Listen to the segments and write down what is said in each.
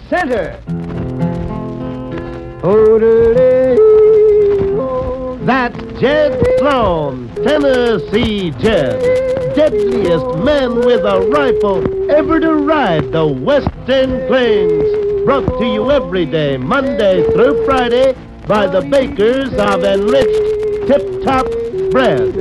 center. That's Jed Sloan, Tennessee Jed. Deadliest man with a rifle ever to ride the Western Plains. Brought to you every day, Monday through Friday, by the bakers of enriched Tip-Top bread.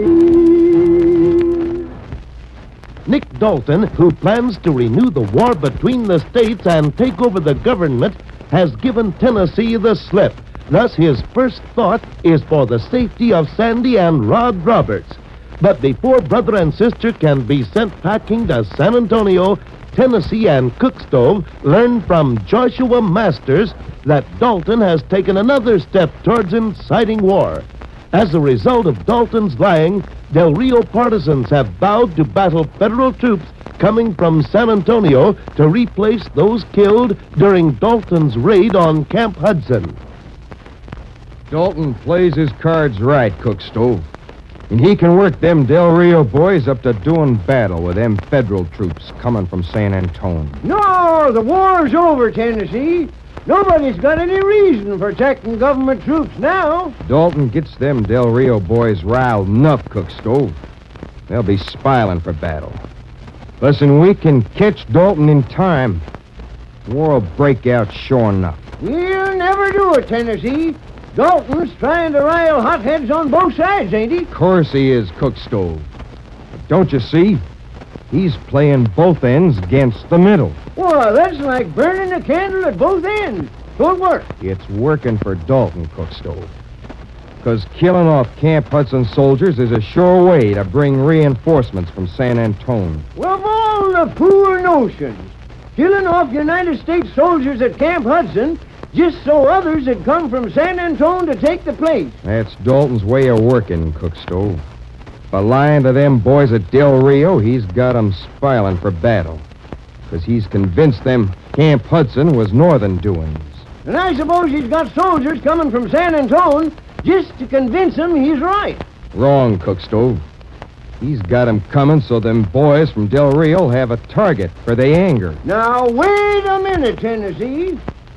Nick Dalton, who plans to renew the war between the states and take over the government, has given Tennessee the slip. Thus, his first thought is for the safety of Sandy and Rod Roberts. But before brother and sister can be sent packing to San Antonio, Tennessee and Cookstove learn from Joshua Masters that Dalton has taken another step towards inciting war. As a result of Dalton's lying, Del Rio partisans have vowed to battle federal troops coming from San Antonio to replace those killed during Dalton's raid on Camp Hudson. Dalton plays his cards right, Cookstove. And he can work them Del Rio boys up to doing battle with them federal troops coming from San Antonio. No, the war's over, Tennessee. Nobody's got any reason for attacking government troops now. Dalton gets them Del Rio boys riled enough, Cookstove. They'll be spiling for battle. Listen, we can catch Dalton in time. War will break out sure enough. We'll never do it, Tennessee. Dalton's trying to rile hotheads on both sides, ain't he? Of course he is, Cookstove. But don't you see? He's playing both ends against the middle. Well, that's like burning a candle at both ends. Don't work. It's working for Dalton, Cookstove. Because killing off Camp Hudson soldiers is a sure way to bring reinforcements from San Antonio. Well, of all the poor notions, killing off United States soldiers at Camp Hudson just so others had come from San Antonio to take the place. That's Dalton's way of working, Cookstove. By lying to them boys at Del Rio, he's got 'em spiling for battle. Because he's convinced them Camp Hudson was northern doings. And I suppose he's got soldiers coming from San Antonio just to convince them he's right. Wrong, Cookstove. He's got 'em coming so them boys from Del Rio have a target for their anger. Now, wait a minute, Tennessee.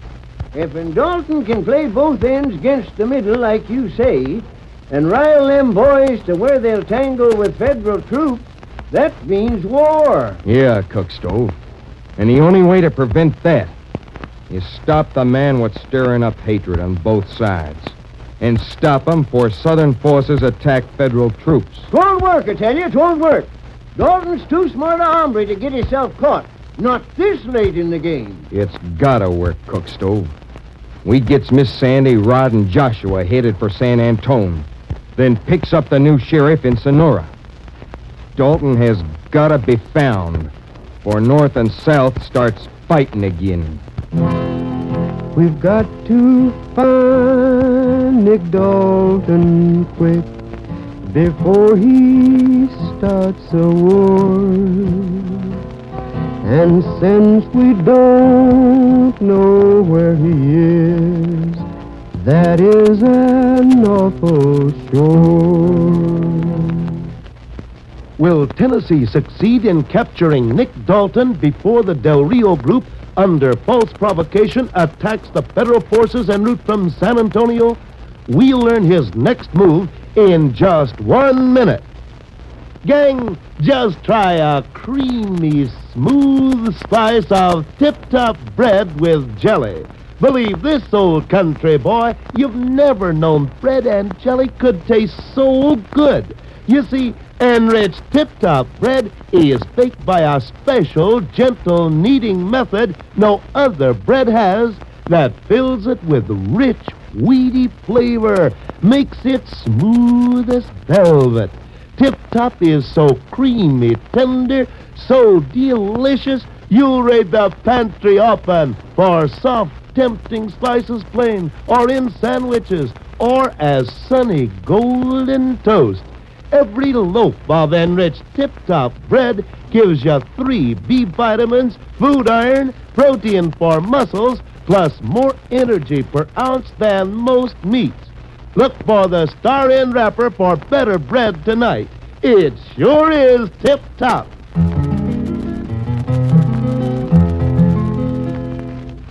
If Dalton can play both ends against the middle, like you say, and rile them boys to where they'll tangle with federal troops, that means war. Yeah, Cookstove. And the only way to prevent that is stop the man what's stirring up hatred on both sides. And stop 'em before Southern forces attack federal troops. 'Twon't work, I tell you, 'twon't work. Dalton's too smart a hombre to get himself caught. Not this late in the game. It's gotta work, Cookstove. We gets Miss Sandy, Rod, and Joshua headed for San Antonio, then picks up the new sheriff in Sonora. Dalton has gotta be found, for North and South starts fighting again. We've got to find Nick Dalton quick before he starts a war. And since we don't know where he is, that is an awful sure. Will Tennessee succeed in capturing Nick Dalton before the Del Rio group, under false provocation, attacks the federal forces en route from San Antonio? We'll learn his next move in just 1 minute. Gang, just try a creamy, smooth slice of Tip-Top bread with jelly. Believe this, old country boy, you've never known bread and jelly could taste so good. You see, enriched Tip-Top bread is baked by a special, gentle kneading method no other bread has that fills it with rich, weedy flavor, makes it smooth as velvet. Tip-Top is so creamy, tender, so delicious, you'll raid the pantry often for soft, tempting slices plain, or in sandwiches, or as sunny golden toast. Every loaf of enriched Tip-Top bread gives you 3 B vitamins, food iron, protein for muscles, plus more energy per ounce than most meats. Look for the Star-In wrapper for better bread tonight. It sure is Tip-Top.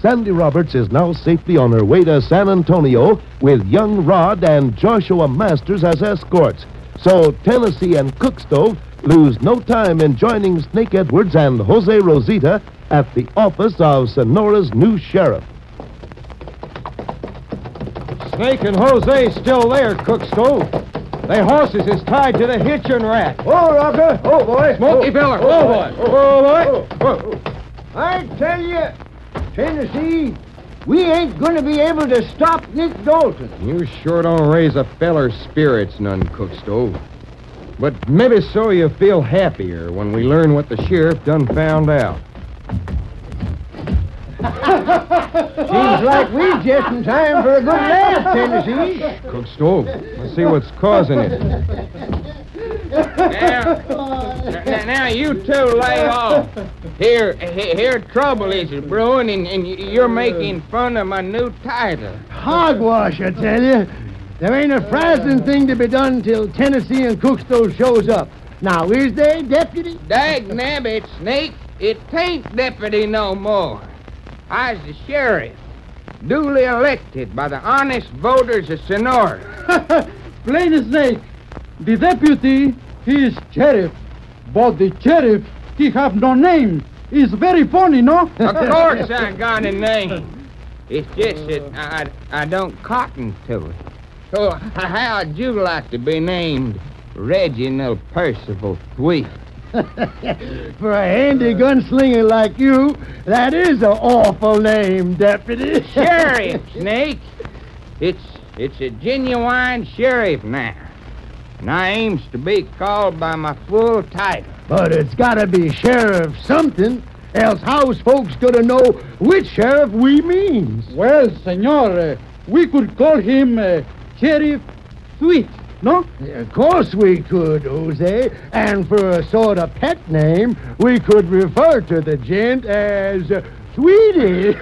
Sandy Roberts is now safely on her way to San Antonio with young Rod and Joshua Masters as escorts. So Tennessee and Cookstove lose no time in joining Snake Edwards and Jose Rosita at the office of Sonora's new sheriff. Snake and Jose still there, Cookstove. They horses is tied to the hitching rack. Oh, Rocker. Oh, boy. Smoky Feller. Oh, boy. Oh, boy. I tell you, Tennessee, we ain't going to be able to stop Nick Dalton. You sure don't raise a feller's spirits none, Cookstove. But maybe so you feel happier when we learn what the sheriff done found out. Seems like we're just in time for a good laugh, Tennessee. Cookstove, let's see what's causing it. Now, you two lay off. Here trouble is brewing, and you're making fun of my new title. Hogwash, I tell you. There ain't a frazzling thing to be done till Tennessee and Cookstove shows up. Now, is there, deputy? Dag nabbit, Snake, it ain't deputy no more. I's the sheriff, duly elected by the honest voters of Sonora. Plain Snake, the deputy, he is sheriff. But the sheriff, he have no name. It's very funny, no? Of course I got a name. It's just that I don't cotton to it. So how'd you like to be named Reginald Percival Thweet? For a handy gunslinger like you, that is an awful name, deputy. Sheriff, Snake. It's a genuine sheriff now. And I aims to be called by my full title. But it's gotta be Sheriff something, else how's folks gonna know which sheriff we means? Well, senor, we could call him Sheriff Sweet, no? Of course we could, Jose. And for a sort of pet name, we could refer to the gent as Sweetie.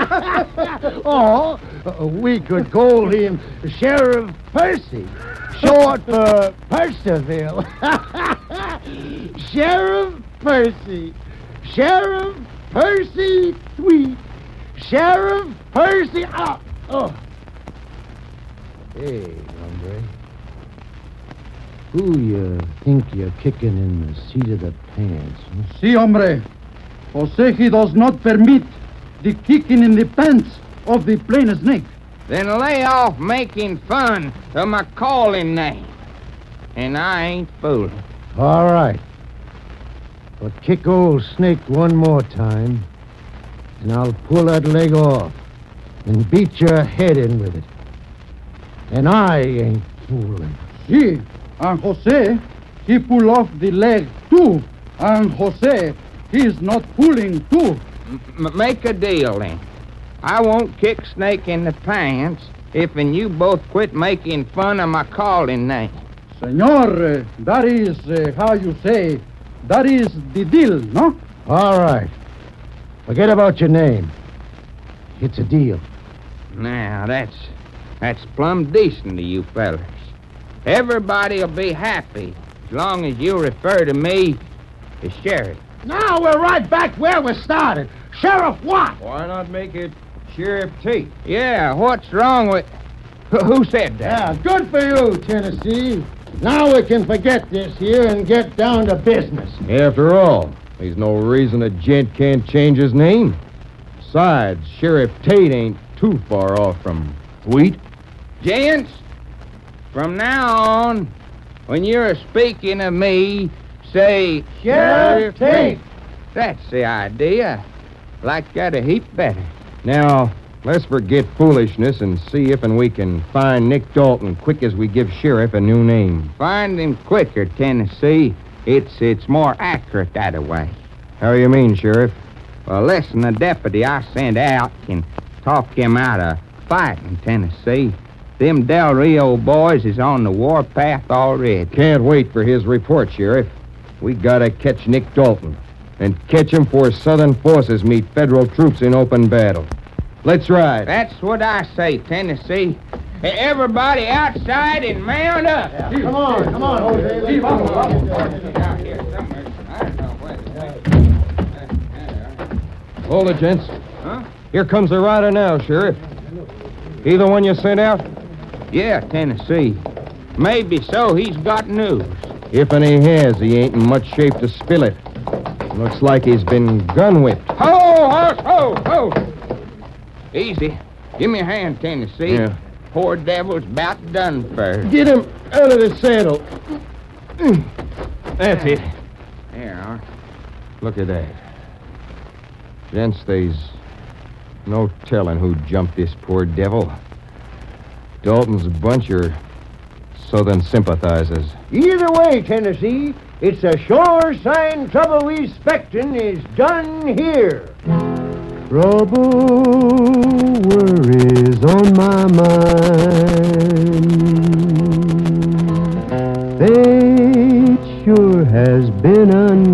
Or we could call him Sheriff Percy, short for Percival. Sheriff Percy. Sheriff Percy Sweet. Sheriff Percy. Oh. Hey, hombre. Who you think you're kicking in the seat of the pants? Huh? Si, hombre. Jose, he does not permit the kicking in the pants of the plain Snake. Then lay off making fun of my calling name. And I ain't fooling. All right. But kick old Snake one more time, and I'll pull that leg off and beat your head in with it. And I ain't fooling. Si, and Jose, he pull off the leg too. And Jose, he is not pulling too. Make a deal then. I won't kick Snake in the pants if and you both quit making fun of my calling name. Senor, that is, how you say, that is the deal, no? All right. Forget about your name. It's a deal. Now, that's plumb decent of you fellers. Everybody'll be happy as long as you refer to me as Sheriff. Now we're right back where we started. Sheriff what? Why not make it Sheriff Tate? Yeah, what's wrong with... Who said that? Yeah, good for you, Tennessee. Now we can forget this here and get down to business. After all, there's no reason a gent can't change his name. Besides, Sheriff Tate ain't too far off from Thweet. Gents, from now on, when you're speaking of me, say... Sheriff Tate. That's the idea. Like that a heap better. Now, let's forget foolishness and see if and we can find Nick Dalton quick as we give Sheriff a new name. Find him quicker, Tennessee. It's more accurate that way. How you mean, Sheriff? Well, listen, the deputy I sent out can talk him out of fighting, Tennessee. Them Del Rio boys is on the warpath already. Can't wait for his report, Sheriff. We gotta catch Nick Dalton. And catch him before Southern forces meet federal troops in open battle. Let's ride. That's what I say, Tennessee. Hey, everybody outside and mount up. Yeah, come on, Jose. Keep on. Out here somewhere. I don't know where to take. Hold it, gents. Huh? Here comes the rider now, Sheriff. He the one you sent out? Yeah, Tennessee. Maybe so. He's got news. If and he has, he ain't in much shape to spill it. Looks like he's been gun-whipped. Ho, horse, ho, ho! Easy. Give me a hand, Tennessee. Yeah. Poor devil's about done for. Get him out of the saddle. That's it. There. Look at that. Gents, there's no telling who jumped this poor devil. Dalton's bunch are Southern sympathizers. Either way, Tennessee, it's a sure sign trouble we expectin' is done here. Trouble, worries on my mind. Fate sure has been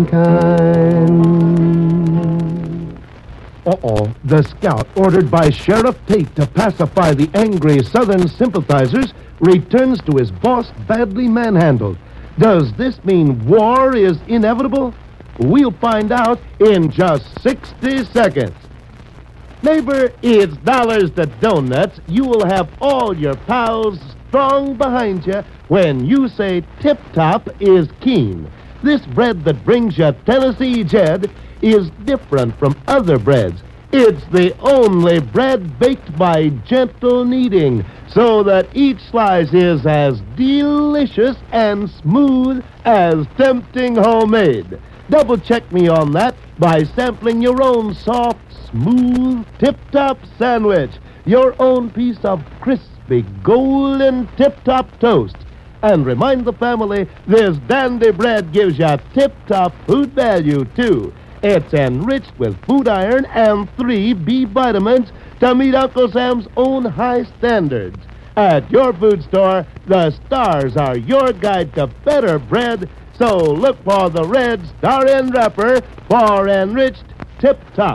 unkind. Uh-oh. The scout ordered by Sheriff Tate to pacify the angry Southern sympathizers returns to his boss badly manhandled. Does this mean war is inevitable? We'll find out in just 60 seconds. Neighbor, it's dollars to donuts. You will have all your pals strong behind you when you say Tip Top is keen. This bread that brings you Tennessee Jed is different from other breads. It's the only bread baked by gentle kneading, so that each slice is as delicious and smooth as tempting homemade. Double-check me on that by sampling your own soft, smooth, tip-top sandwich, your own piece of crispy, golden tip-top toast. And remind the family this dandy bread gives you tip-top food value, too. It's enriched with food iron and 3 B vitamins to meet Uncle Sam's own high standards. At your food store, the stars are your guide to better bread, so look for the red star end wrapper for enriched tip-top.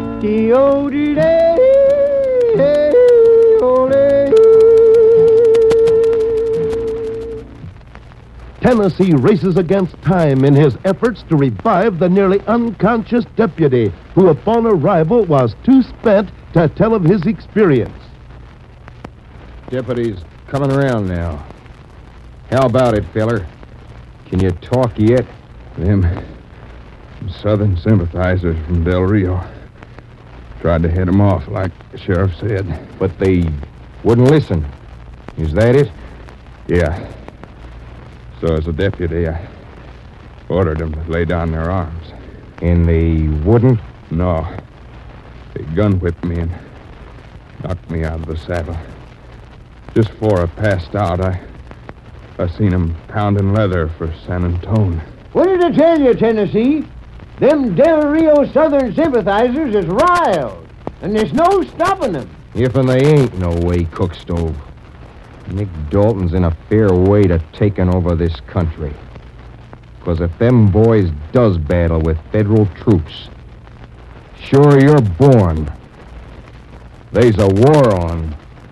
Tennessee races against time in his efforts to revive the nearly unconscious deputy, who upon arrival was too spent to tell of his experience. Deputy's coming around now. How about it, feller? Can you talk yet? Them Southern sympathizers from Del Rio tried to head him off, like the sheriff said. But they wouldn't listen. Is that it? Yeah. So as a deputy, I ordered them to lay down their arms. And they wouldn't? No. They gun-whipped me and knocked me out of the saddle. Just before I passed out, I seen them pounding leather for San Antone. What did I tell you, Tennessee? Them Del Rio Southern sympathizers is riled, and there's no stopping them. If and they ain't no way, Cook Stove. Nick Dalton's in a fair way to taking over this country. 'Cause if them boys does battle with federal troops, sure you're born. They's a war on.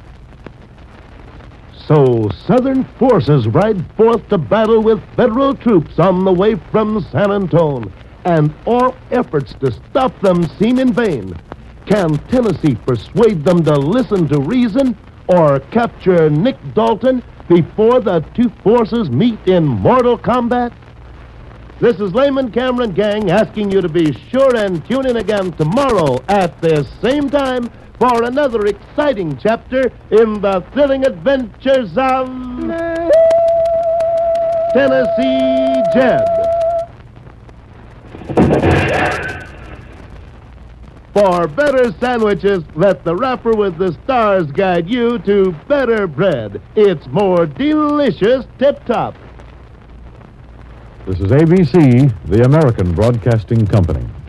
So Southern forces ride forth to battle with federal troops on the way from San Antone, and all efforts to stop them seem in vain. Can Tennessee persuade them to listen to reason or capture Nick Dalton before the two forces meet in mortal combat? This is Lehman Cameron Gang asking you to be sure and tune in again tomorrow at this same time for another exciting chapter in the thrilling adventures of Tennessee Jed. For better sandwiches, let the wrapper with the stars guide you to better bread. It's more delicious tip-top. This is ABC, the American Broadcasting Company.